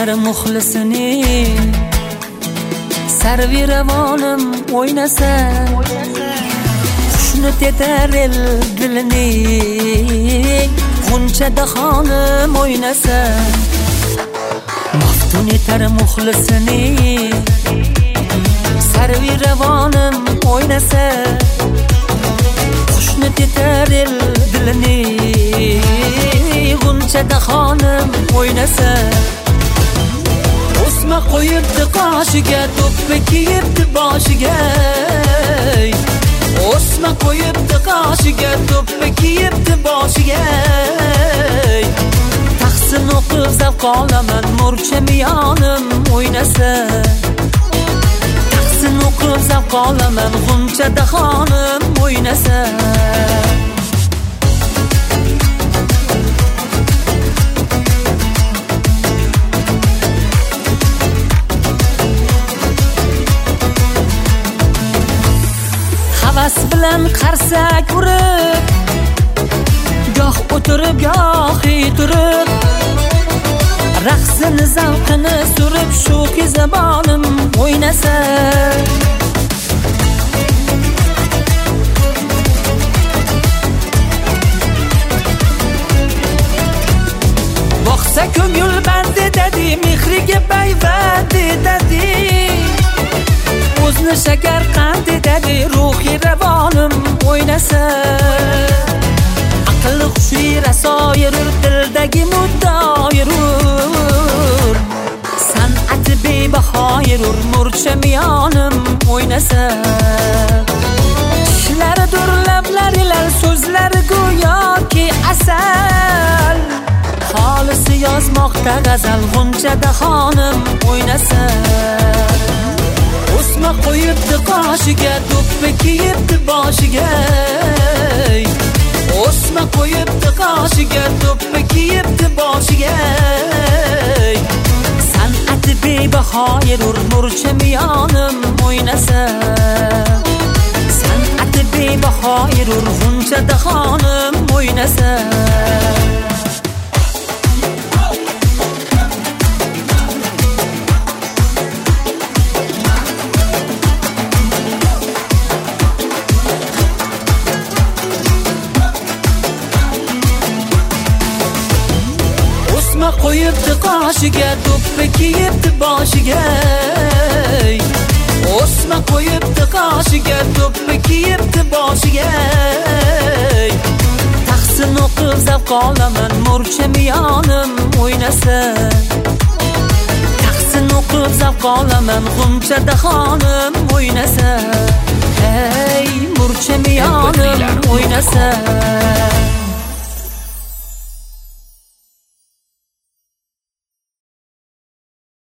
yetar muxlisini sarviramonim o'ynasa xushnud etar el dilini g'unchada xonim o'ynasa maftun etar muxlisini sarviramonim o'ynasa xushnud etar el dilini g'unchada xonim o'ynasa o'sma qo'yibdi qoshiga to'ppi kiyibdi boshiga o'sma qo'yibdi qoshiga to'ppi kiyibdi boshiga tahsin o'qib zavq olaman murchamiyonim o'ynasa tahsin o'qib zavq olaman g'unchada xonim o'ynasa havas bilan qarsak urib goh o'tirib goh turib raqsini zavqini surib shu zamonim o'ynasa boqsa ko'ngil bandi dedi mehriga payvand dedi o'zni shakar qand dedi ruhiy ravonim o'ynasa aql hushi raso yurur dildagi muddao yurur san'ati bebaho yurur murchamiyonim o'ynasa tishlari durlablar ilal so'zlari go'yoki asal holisi yozmoqda g'azal g'unchada xonim o'ynasa o'sma qo'yibdi qoshiga to'ppi kiyibdi boshiga o'sma qo'yibdi qoshiga to'ppi kiyibdi boshiga san'ati bebaho yurur murchamiyonim o'ynasa san'ati bebaho yurur g'unchada xonim o'ynasa o'sma qo'yibdi qoshiga to'ppi kiyibdi boshiga o'sma qo'yibdi qoshiga to'ppi kiyibdi boshiga tahsin o'qib zavq olaman murchamiyonim o'ynasa tahsin o'qib zavq olaman g'unchada xonim o'ynasa hey murchamiyonim o'ynasa